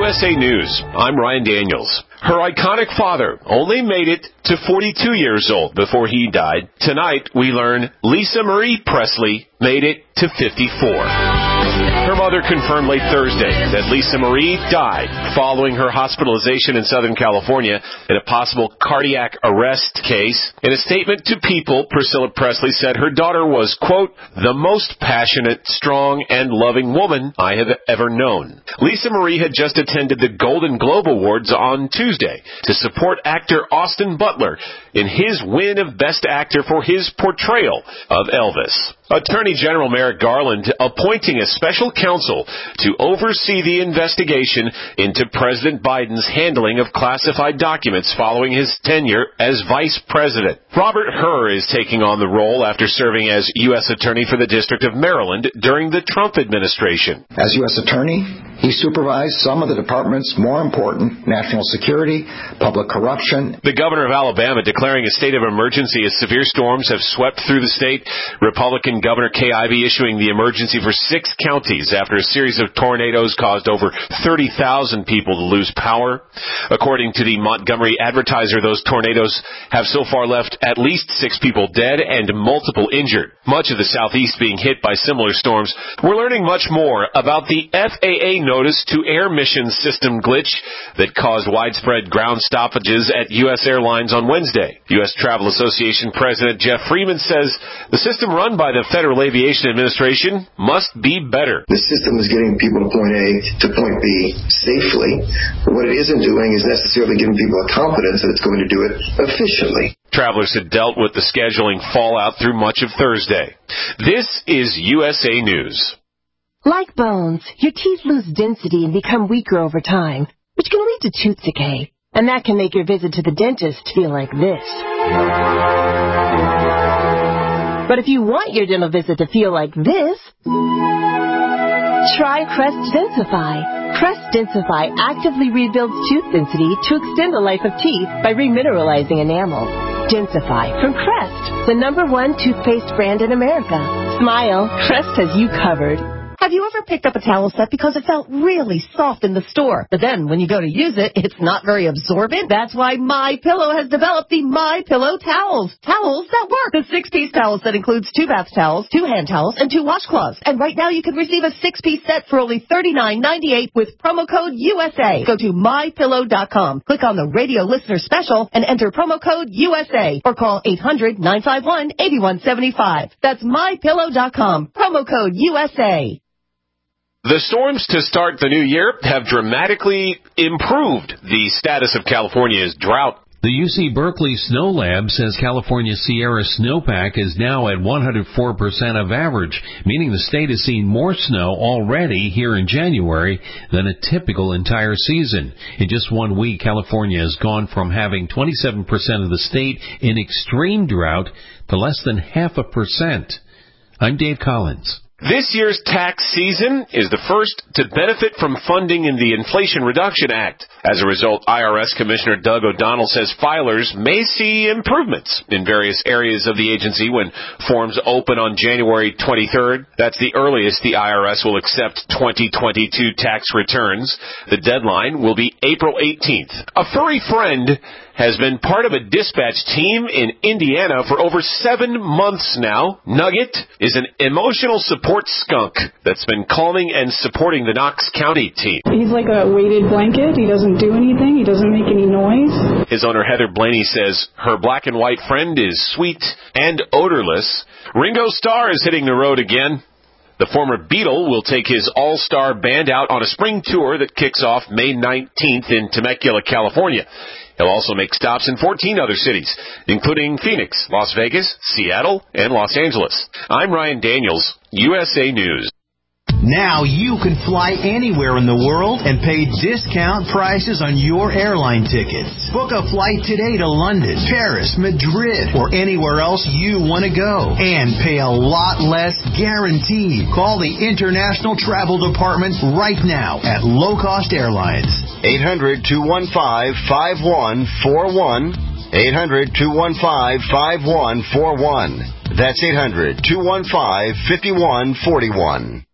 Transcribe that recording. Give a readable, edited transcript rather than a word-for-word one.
USA News, I'm Ryan Daniels. Her iconic father only made it to 42 years old before he died. Tonight, we learn Lisa Marie Presley made it to 54. Her mother confirmed late Thursday that Lisa Marie died following her hospitalization in Southern California in a possible cardiac arrest case. In a statement to People, Priscilla Presley said her daughter was, quote, the most passionate, strong, and loving woman I have ever known. Lisa Marie had just attended the Golden Globe Awards on Tuesday to support actor Austin Butler in his win of Best Actor for his portrayal of Elvis. Attorney General Merrick Garland appointing a special counsel to oversee the investigation into President Biden's handling of classified documents following his tenure as vice president. Robert Hur is taking on the role after serving as U.S. Attorney for the District of Maryland during the Trump administration. As U.S. Attorney, he supervised some of the department's more important national security, public corruption. The governor of Alabama declaring a state of emergency as severe storms have swept through the state. Republican Governor Kay Ivey issuing the emergency for 6 counties after a series of tornadoes caused over 30,000 people to lose power. According to the Montgomery Advertiser, those tornadoes have so far left at least 6 people dead and multiple injured. Much of the southeast being hit by similar storms. We're learning much more about the FAA notice to air mission system glitch that caused widespread ground stoppages at U.S. airlines on Wednesday. U.S. Travel Association President Jeff Freeman says the system run by the Federal Aviation Administration must be better. The system is getting people to point A to point B safely. What it isn't doing is necessarily giving people a confidence that it's going to do it efficiently. Travelers had dealt with the scheduling fallout through much of Thursday. This is USA News. Like bones, your teeth lose density and become weaker over time, which can lead to tooth decay. And that can make your visit to the dentist feel like this. But if you want your dental visit to feel like this, try Crest Densify. Crest Densify actively rebuilds tooth density to extend the life of teeth by remineralizing enamel. Densify from Crest, the #1 toothpaste brand in America. Smile, Crest has you covered. Have you ever picked up a towel set because it felt really soft in the store, but then when you go to use it, it's not very absorbent? That's why MyPillow has developed the MyPillow towels. Towels that work. The 6-piece towel set includes 2 bath towels, 2 hand towels, and 2 washcloths. And right now you can receive a 6-piece set for only $39.98 with promo code USA. Go to MyPillow.com. Click on the radio listener special and enter promo code USA or call 800-951-8175. That's MyPillow.com. Promo code USA. The storms to start the new year have dramatically improved the status of California's drought. The UC Berkeley Snow Lab says California's Sierra snowpack is now at 104% of average, meaning the state has seen more snow already here in January than a typical entire season. In just 1 week, California has gone from having 27% of the state in extreme drought to less than 0.5%. I'm Dave Collins. This year's tax season is the first to benefit from funding in the Inflation Reduction Act. As a result, IRS Commissioner Doug O'Donnell says filers may see improvements in various areas of the agency when forms open on January 23rd. That's the earliest the IRS will accept 2022 tax returns. The deadline will be April 18th. A furry friend has been part of a dispatch team in Indiana for over 7 months now. Nugget is an emotional support skunk that's been calming and supporting the Knox County team. He's like a weighted blanket. He doesn't do anything. He doesn't make any noise. His owner, Heather Blaney, says her black and white friend is sweet and odorless. Ringo Starr is hitting the road again. The former Beatle will take his all-star band out on a spring tour that kicks off May 19th in Temecula, California. He'll also make stops in 14 other cities, including Phoenix, Las Vegas, Seattle, and Los Angeles. I'm Ryan Daniels, USA News. Now you can fly anywhere in the world and pay discount prices on your airline tickets. Book a flight today to London, Paris, Madrid, or anywhere else you want to go. And pay a lot less guaranteed. Call the International Travel Department right now at Low Cost Airlines. 800-215-5141. 800-215-5141. That's 800-215-5141.